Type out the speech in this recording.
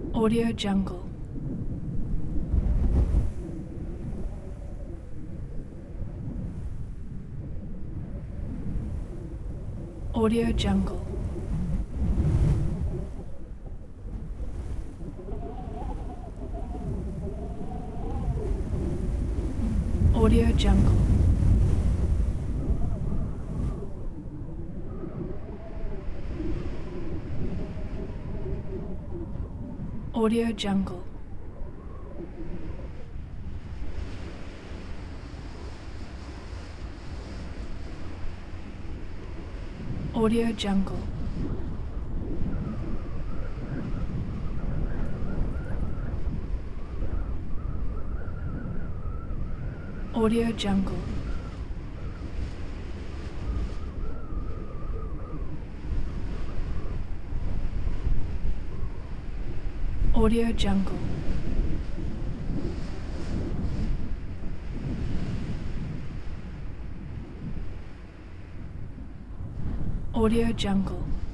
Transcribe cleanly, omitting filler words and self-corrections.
Audio Jungle. Audio Jungle. Audio Jungle. Audio Jungle. Audio Jungle. Audio Jungle. Audio Jungle. Audio Jungle.